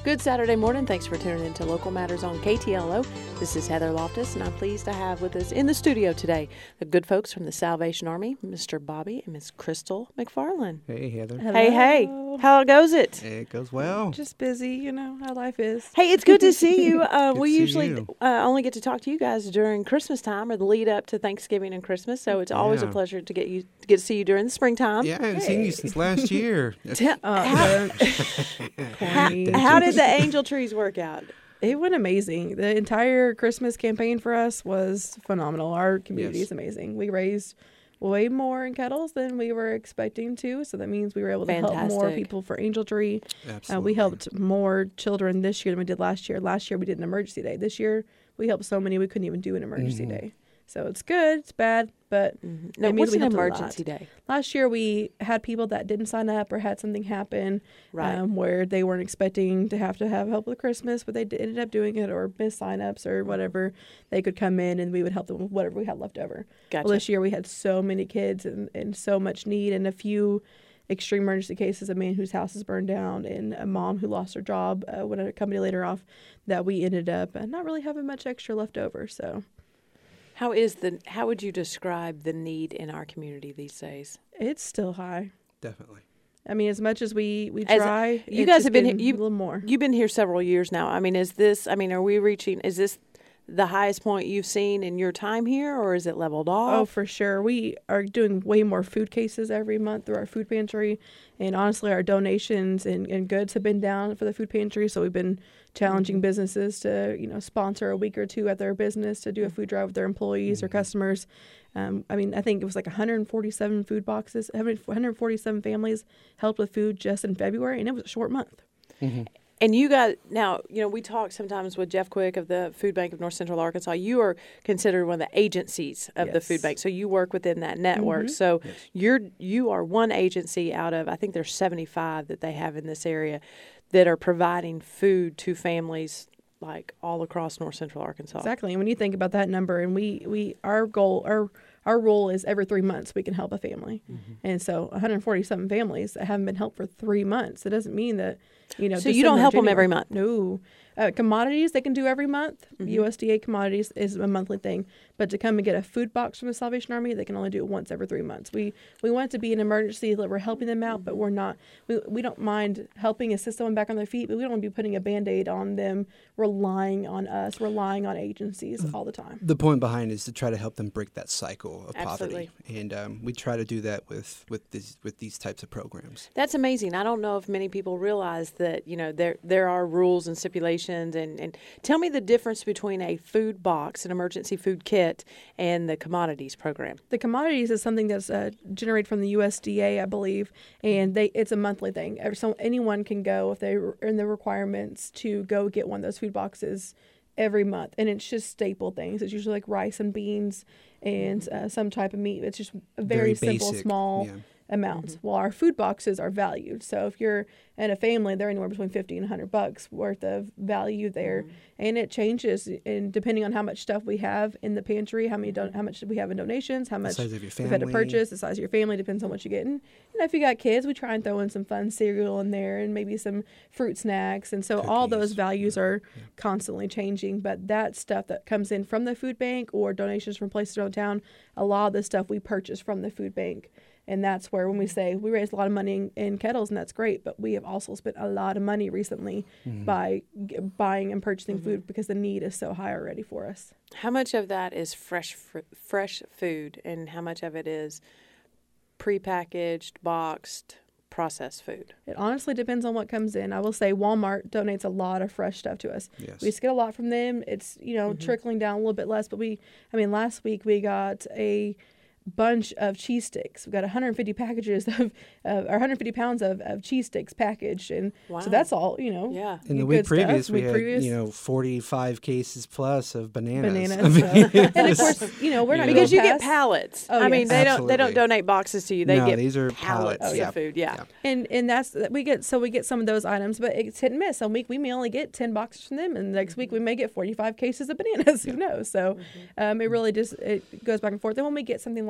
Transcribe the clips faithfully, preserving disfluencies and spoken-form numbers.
Good Saturday morning. Thanks for tuning in to Local Matters on K T L O. This is Heather Loftus, and I'm pleased to have with us in the studio today the good folks from the Salvation Army, Mister Bobby and Miss Crystal McFarland. Hey, Heather. Hello. Hey, hey. How goes it? It goes well. Just busy, you know, how life is. Hey, it's good to see you. Uh, we to see usually you. Uh, only get to talk to you guys during Christmas time or the lead up to Thanksgiving and Christmas, so it's always a Yeah. pleasure to get you to get to see you during the springtime. Yeah, I haven't seen you since last year. Tell- Uh, how, how, Corny. how did the angel trees work out? It went amazing. The entire Christmas campaign for us was phenomenal. Our community Yes. is amazing. We raised way more in Kettles than we were expecting to, so that means we were able to help more Fantastic. people for Angel Tree. Absolutely. Uh, we helped more children this year than we did last year. Last year we did an emergency day. This year we helped so many we couldn't even do an emergency Mhm. day. So it's good, it's bad, but Mm-hmm. No, it means what's we an helped a lot. emergency day? Last year we had people that didn't sign up or had something happen Right. um, where they weren't expecting to have to have help with Christmas, but they d- ended up doing it or missed signups or whatever. They could come in and we would help them with whatever we had left over. Gotcha. Well, this year we had so many kids and, and so much need and a few extreme emergency cases, a man whose house is burned down and a mom who lost her job uh, when a company laid her off, that we ended up uh, not really having much extra left over. So How is the? How would you describe the need in our community these days? it's still high. Definitely. I mean, as much as we, we As- try, you it's guys just have been getting here- you- a little more. You've been here several years now. I mean, is this? I mean, are we reaching? Is this the highest point you've seen in your time here, or is it leveled Oh, off? for sure. We are doing way more food cases every month through our food pantry. And honestly, our donations and, and goods have been down for the food pantry. So we've been challenging businesses to, you know, sponsor a week or two at their business to do a food drive with their employees or customers. Um, I mean, I think it was like one hundred forty-seven food boxes, one hundred forty-seven families helped with food just in February. And it was a short month. And you got now, you know, we talk sometimes with Jeff Quick of the Food Bank of North Central Arkansas. You are considered one of the agencies of the Yes. food bank, so you work within that network. Mhm. So you're you are one agency out of I think there's seventy-five that they have in this area that are providing food to families like all across North Central Arkansas. Exactly. And when you think about that number, and we, we our goal, our our rule is every three months we can help a family. And so one hundred forty-seven families that haven't been helped for three months. That doesn't mean that, you know. So you don't December, help 'em January- every month? No. Uh, commodities they can do every month. U S D A commodities is a monthly thing. But to come and get a food box from the Salvation Army, they can only do it once every three months. We we want it to be an emergency that we're helping them out, but we're not. We, we don't mind helping assist someone back on their feet, but we don't want to be putting a Band-Aid on them, relying on us, relying on agencies all the time. The point behind is to try to help them break that cycle of Absolutely. poverty, and um, we try to do that with with these with these types of programs. That's amazing. I don't know if many people realize that, you know, there there are rules and stipulations. And, and tell me the difference between a food box, an emergency food kit, and the commodities program. The commodities is something that's uh, generated from the U S D A, I believe, and they it's a monthly thing. Every- So anyone can go if they're in the requirements to go get one of those food boxes every month, and it's just staple things. It's usually like rice and beans and uh, some type of meat. It's just a very, simple, basic, small yeah. amounts. Well, our food boxes are valued. So if you're in a family, they're anywhere between fifty and one hundred bucks worth of value there. And it changes and depending on how much stuff we have in the pantry, how many don- how much we have in donations, how much size of your we've had to family. purchase, the size of your family depends on what you get. And, and if you got kids, we try and throw in some fun cereal in there and maybe some fruit snacks. And so all those Cookies. values are constantly changing. But that stuff that comes in from the food bank or donations from places around town, a lot of the stuff we purchase from the food bank. And that's where when we say we raise a lot of money in, in Kettles, and that's great, but we have also spent a lot of money recently by g- buying and purchasing food because the need is so high already for us. How much of that is fresh fr- fresh food, and how much of it is prepackaged, boxed, processed food? It honestly depends on what comes in. I will say Walmart donates a lot of fresh stuff to us. Yes. We just get a lot from them. It's, you know, trickling down a little bit less, but we, I mean, last week we got a bunch of cheese sticks. We got one hundred fifty packages of, uh, or one hundred fifty pounds of, of cheese sticks packaged. And Wow. so that's all, you know. Yeah. In the good week stuff. previous, we Week had previous. you know forty-five cases plus of bananas. Bananas. I mean, uh, and of it's- course, you know, we're not Yeah. Because gonna you get pass- pallets. Oh, I mean, yes. they don't they don't Absolutely. donate boxes to you. They No, get these are pallets, pallets. of Yeah. food. Yeah. Yeah. And and that's we get so we get some of those items, but it's hit and miss. Some week we may only get ten boxes from them, and the next week we may get forty-five cases of bananas. Who knows? So um, it really just it goes back and forth. And when we get something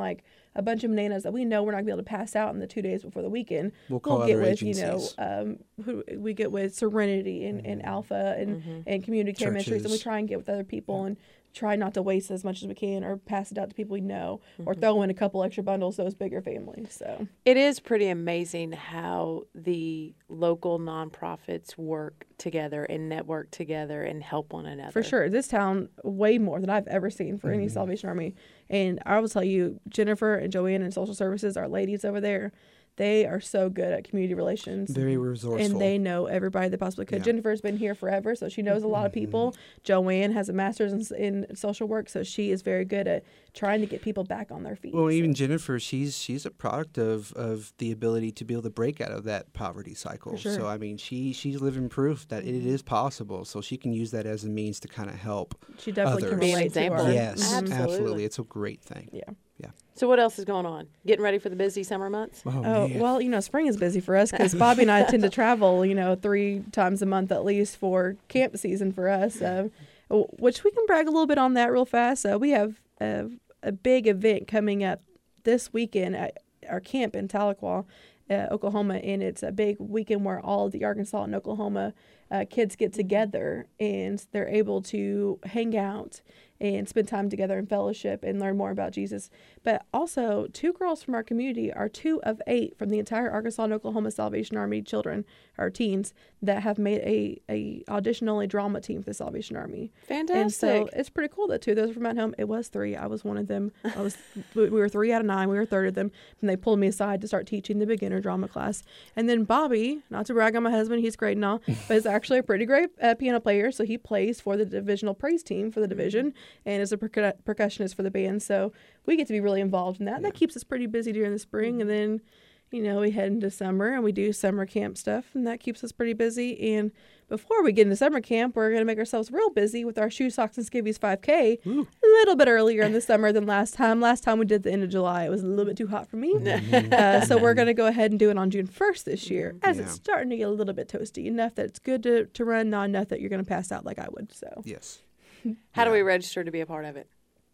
like a bunch of bananas that we know we're not going to be able to pass out in the two days before the weekend, We'll call get other with, you know, agencies. um, who we get with Serenity and, and Alpha and, Mm-hmm. and Community Care Ministries, and we Churches. try and get with other people and try not to waste as much as we can or pass it out to people we know Mm-hmm. or throw in a couple extra bundles to those bigger families. So It is pretty amazing how the local nonprofits work together and network together and help one another. for sure, this town, way more than I've ever seen for any Salvation Army. And I will tell you, Jennifer and Joanne in social services, our ladies over there, they are so good at community relations. Very resourceful. And they know everybody that possibly could. Yeah. Jennifer's been here forever, so she knows a lot of people. Joanne has a master's in, in social work, so she is very good at trying to get people back on their feet. Well, so. even Jennifer, she's she's a product of, of the ability to be able to break out of that poverty cycle. For sure. So I mean, she she's living proof that it is possible. So she can use that as a means to kind of help. She definitely can others. Be an relate to example. our- Yes, Mhm. Absolutely. absolutely. It's a great thing. Yeah. So what else is going on? Getting ready for the busy summer months? Oh, Oh, man. well, you know, spring is busy for us because Bobby and I tend to travel, you know, three times a month at least for camp season for us, uh, which we can brag a little bit on that real fast. Uh, we have a, a big event coming up this weekend at our camp in Tahlequah, uh, Oklahoma, and it's a big weekend where all of the Arkansas and Oklahoma uh, kids get together and they're able to hang out and spend time together in fellowship and learn more about Jesus. But also, two girls from our community are two of eight from the entire Arkansas and Oklahoma Salvation Army children, or teens, that have made a, a audition-only drama team for the Salvation Army. Fantastic. And so it's pretty cool that two of those were from at home. It was three. I was one of them. I was. we we were three out of nine. We were a third of them. And they pulled me aside to start teaching the beginner drama class. And then Bobby, not to brag on my husband, he's great and all, but he's actually a pretty great uh, piano player. So he plays for the divisional praise team for the division and is a percu- percussionist for the band. So we get to be really involved in that. And that keeps us pretty busy during the spring. And then, you know, we head into summer and we do summer camp stuff, and that keeps us pretty busy. And before we get into summer camp, we're going to make ourselves real busy with our Shoe Socks and Skivvies five K Ooh. a little bit earlier in the summer than last time. Last time we did the end of July. It was a little bit too hot for me. uh, so we're going to go ahead and do it on June first this year, as Yeah. it's starting to get a little bit toasty, enough that it's good to, to run, not enough that you're going to pass out like I would. So Yes. How do Yeah. we register to be a part of it?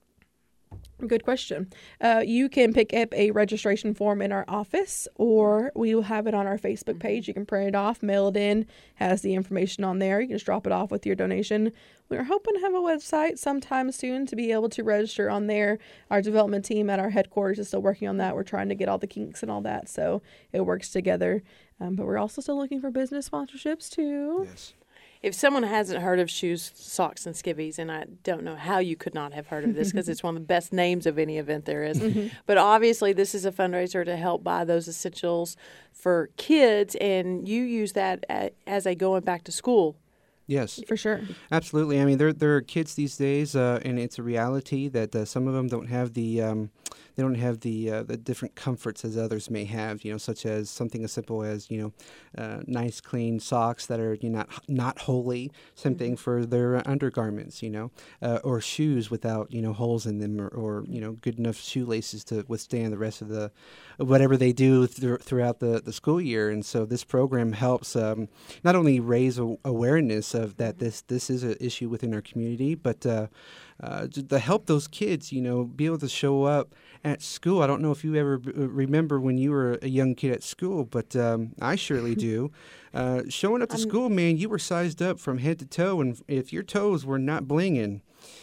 good question. Uh, you can pick up a registration form in our office, or we will have it on our Facebook page. You can print it off, mail it in, has the information on there. You can just drop it off with your donation. We're hoping to have a website sometime soon to be able to register on there. Our development team at our headquarters is still working on that. We're trying to get all the kinks and all that, so it works together. Um, but we're also still looking for business sponsorships too. Yes. If someone hasn't heard of Shoes, Socks, and Skivvies, and I don't know how you could not have heard of this because it's one of the best names of any event there is, but obviously this is a fundraiser to help buy those essentials for kids, and you use that a- as a going back to school. Yes. For sure. Absolutely. I mean, there there are kids these days, uh, and it's a reality that uh, some of them don't have the um, they don't have the uh, the different comforts as others may have. You know, such as something as simple as you know, uh, nice clean socks that are you know, not not holey, something mm-hmm. for their undergarments. You know, uh, or shoes without you know holes in them, or, or you know good enough shoelaces to withstand the rest of the whatever they do th- throughout the, the school year. And so this program helps um, not only raise a- awareness of that this this is an issue within our community, but uh, uh, to help those kids, you know, be able to show up at school. I don't know if you ever b- remember when you were a young kid at school, but um, I surely do. Uh, showing up to I'm, school, man, you were sized up from head to toe, and if your toes were not blinging,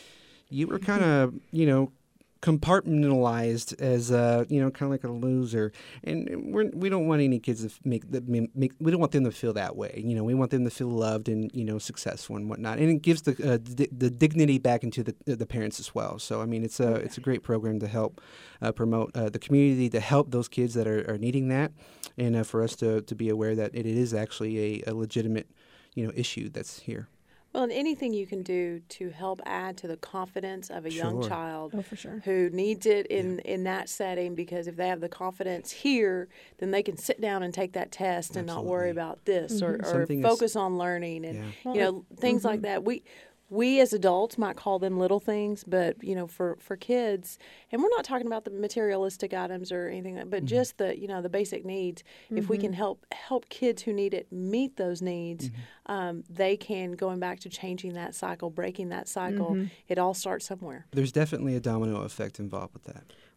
you were kind of, you know, compartmentalized as uh, you know, kind of like a loser, and we're, we don't want any kids to make, the, make we don't want them to feel that way. You know, we want them to feel loved and you know successful and whatnot, and it gives the uh, the, the dignity back into the the parents as well. So I mean, it's a it's a great program to help uh, promote uh, the community, to help those kids that are, are needing that, and uh, for us to to be aware that it is actually a, a legitimate you know issue that's here. Well, and anything you can do to help add to the confidence of a Sure. young child Oh, for sure. who needs it in, in that setting, because if they have the confidence here, then they can sit down and take that test and not worry Absolutely. about this or, or Something is- focus on learning and, Yeah. you know, things like that. We we as adults might call them little things, but, you know, for, for kids, and we're not talking about the materialistic items or anything, but Mm-hmm. just the, you know, the basic needs. If we can help help kids who need it meet those needs, Mm-hmm. um, they can, going back to changing that cycle, breaking that cycle, it all starts somewhere. There's definitely a domino effect involved with that.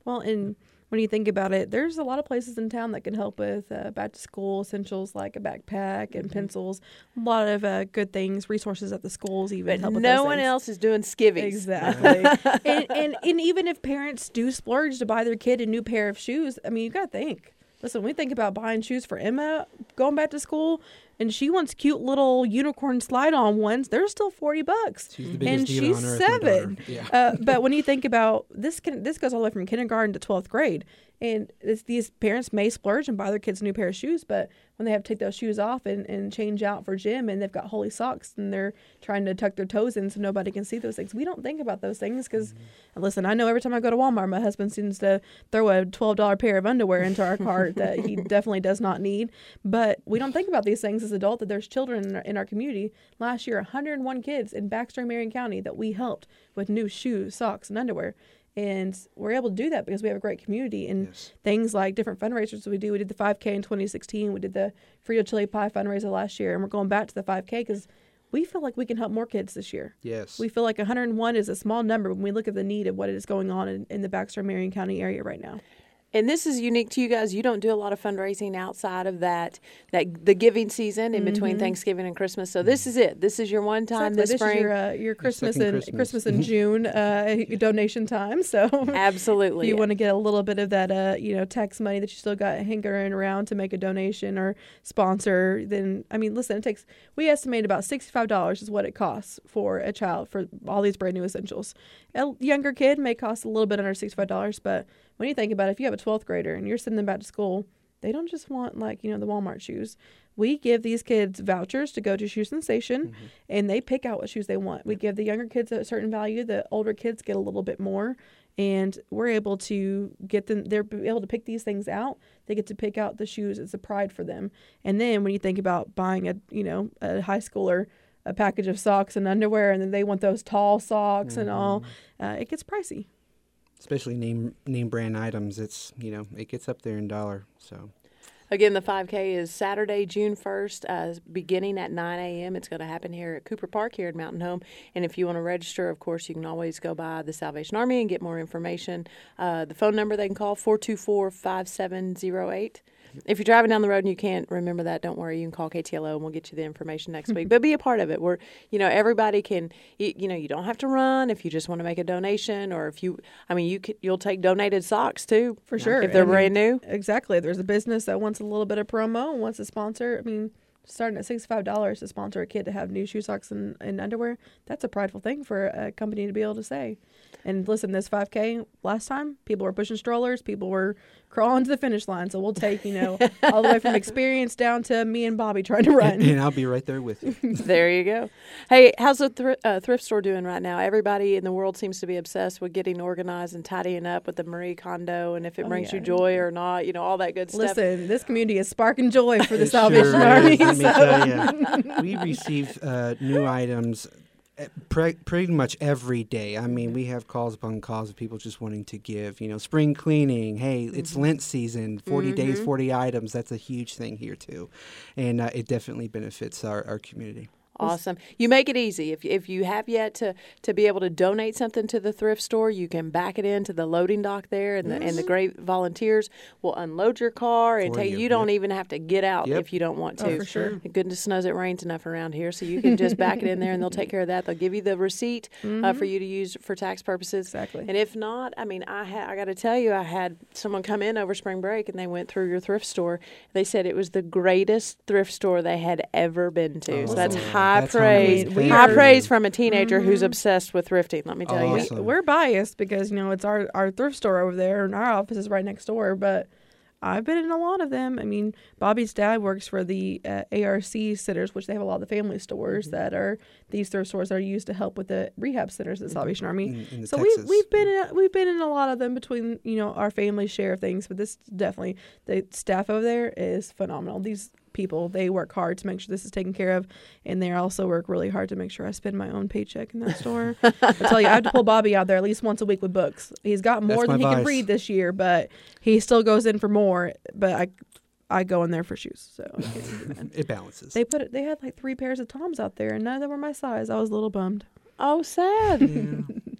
Well, and when you think about it, there's a lot of places in town that can help with uh, back to school essentials like a backpack and mm-hmm. pencils. A lot of uh, good things, resources at the schools even but help with no those one things. else is doing skivvies. Exactly. and, and and even if parents do splurge to buy their kid a new pair of shoes, I mean, you got to think. Listen, we think about buying shoes for Emma going back to school, and she wants cute little unicorn slide-on ones. They're still forty bucks, she's the biggest and deal she's on earth, seven. Yeah. uh, but when you think about this, can, this goes all the way from kindergarten to twelfth grade, and it's, these parents may splurge and buy their kids a new pair of shoes, but when they have to take those shoes off and, and change out for gym, and they've got holey socks, and they're trying to tuck their toes in so nobody can see those things. We don't think about those things because, mm-hmm. listen, I know every time I go to Walmart, my husband seems to throw a twelve dollar pair of underwear into our cart that he definitely does not need. But we don't think about these things as adults, that there's children in our, in our community. Last year, one hundred one kids in Baxter and Marion County that we helped with new shoes, socks, and underwear. And we're able to do that because we have a great community, and yes. things like different fundraisers we do. We did the five K in twenty sixteen. We did the Frito Chili Pie fundraiser last year, and we're going back to the five K because we feel like we can help more kids this year. Yes. We feel like one hundred one is a small number when we look at the need of what is going on in, in the Baxter and Marion County area right now. And this is unique to you guys. You don't do a lot of fundraising outside of that, that the giving season in mm-hmm. between Thanksgiving and Christmas. So this is it. This is your one time exactly. this, this spring. Is your, uh, your Christmas your and Christmas. Christmas in June uh, donation time. So absolutely, if you want to get a little bit of that, uh, you know, tax money that you still got hankering around to make a donation or sponsor, then I mean, listen, it takes. We estimate about sixty-five dollars is what it costs for a child for all these brand new essentials. A younger kid may cost a little bit under sixty-five dollars, but when you think about it, if you have a twelfth grader and you're sending them back to school, they don't just want, like, you know, the Walmart shoes. We give these kids vouchers to go to Shoe Sensation, mm-hmm. and they pick out what shoes they want. We give the younger kids a certain value. The older kids get a little bit more, and we're able to get them, they're able to pick these things out. They get to pick out the shoes. It's a pride for them. And then when you think about buying a, you know, a high schooler a package of socks and underwear, and then they want those tall socks mm-hmm. and all, uh, it gets pricey. Especially name name brand items, it's, you know, it gets up there in dollar. So again, the five K is Saturday, June first, uh, beginning at nine a.m. It's going to happen here at Cooper Park here at Mountain Home. And if you want to register, of course, you can always go by the Salvation Army and get more information. Uh, the phone number they can call, four two four, five seven zero eight. If you're driving down the road and you can't remember that, don't worry. You can call K T L O and we'll get you the information next week. But be a part of it. We're, you know, everybody can, you, you know, you don't have to run if you just want to make a donation, or if you, I mean, you could, you'll take donated socks too. For sure. If they're and brand new. Exactly. If there's a business that wants a little bit of promo and wants to sponsor, I mean, starting at sixty-five dollars to sponsor a kid to have new shoe socks and, and underwear, that's a prideful thing for a company to be able to say. And listen, this five K last time, people were pushing strollers, people were crawling to the finish line. So we'll take, you know, all the way from experience down to me and Bobby trying to run. And, and I'll be right there with you. There you go. Hey, how's the thr- uh, thrift store doing right now? Everybody in the world seems to be obsessed with getting organized and tidying up with the Marie Kondo, and if it oh, brings yeah. you joy or not, you know, all that good stuff. Listen, this community is sparking joy for the It Salvation sure Army. is, let me so. tell you. We receive uh, new items Pre- pretty much every day. I mean, we have calls upon calls of people just wanting to give, you know, spring cleaning. Hey, it's mm-hmm. Lent season, forty mm-hmm. days, forty items. That's a huge thing here, too. And uh, it definitely benefits our, our community. Awesome. You make it easy. If if you have yet to, to be able to donate something to the thrift store, you can back it into the loading dock there, and the, yes. and the great volunteers will unload your car and For take you. you. Yep. Don't even have to get out Yep. if you don't want to. Oh, for sure. Goodness knows it rains enough around here, so you can just back it in there, and they'll take care of that. They'll give you the receipt mm-hmm. uh, for you to use for tax purposes. Exactly. And if not, I mean, I ha- I got to tell you, I had someone come in over spring break, and they went through your thrift store. They said it was the greatest thrift store they had ever been to. Oh, so that's high that's praise. We High are- praise from a teenager mm-hmm. who's obsessed with thrifting, let me tell you. Awesome. We, we're biased because, you know, it's our, our thrift store over there, and our office is right next door, but I've been in a lot of them. I mean, Bobby's dad works for the uh, A R C centers, which they have a lot of the family stores mm-hmm. that are these thrift stores that are used to help with the rehab centers at the Salvation Army. In, in so Texas. we we've been in a, we've been in a lot of them between, you know, our family share of things. But this definitely, the staff over there is phenomenal. These people, they work hard to make sure this is taken care of, and they also work really hard to make sure I spend my own paycheck in that store. I tell you, I have to pull Bobby out there at least once a week with books. He's got more That's than he my can vice. read this year, but he still goes in for more. But I, I go in there for shoes, so I can't do that. It balances. They put it. They had like three pairs of Toms out there, and none of them were my size. I was a little bummed. Oh, sad. Yeah.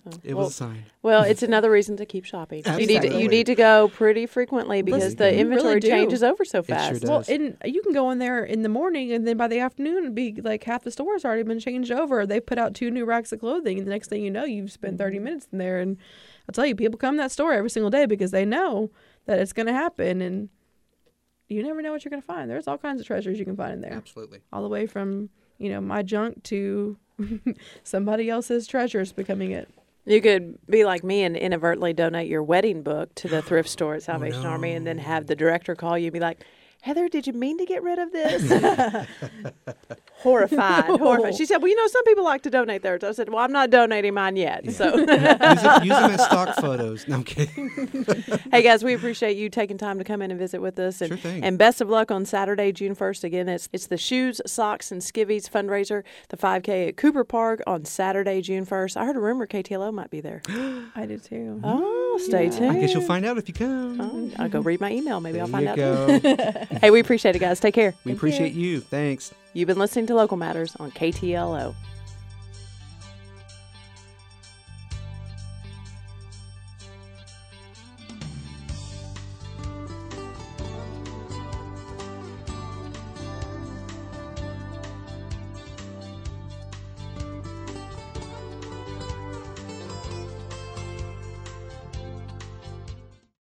It well, was a sign. Well, it's another reason to keep shopping. You need to, Absolutely. you need to go pretty frequently because Listen, the you inventory really do. changes over so sure fast. does. Well, and you can go in there in the morning, and then by the afternoon, it'd be like half the store's already been changed over. They put out two new racks of clothing, and the next thing you know, you've spent thirty minutes in there. And I'll tell you, people come to that store every single day because they know that it's going to happen, and you never know what you're going to find. There's all kinds of treasures you can find in there, Absolutely. all the way from, you know, my junk to somebody else's treasures becoming it. You could be like me and inadvertently donate your wedding book to the thrift store at Salvation no. Army and then have the director call you and be like, Heather, did you mean to get rid of this? Horrified, horrified. She said, well, you know, some people like to donate theirs. I said, well, I'm not donating mine yet. So, use, it, use them as stock photos. No, I'm kidding. hey, guys, we appreciate you taking time to come in and visit with us. And, Sure thing. and best of luck on Saturday, June first. Again, it's it's the Shoes, Socks, and Skivvies fundraiser, the five K at Cooper Park on Saturday, June first. I heard a rumor K T L O might be there. I did too. Oh, stay Yeah. tuned. I guess you'll find out if you come. Oh, I'll go read my email. Maybe there I'll find you out. go. Hey, we appreciate it, guys. Take care. We appreciate you. Thanks. You've been listening to Local Matters on K T L O.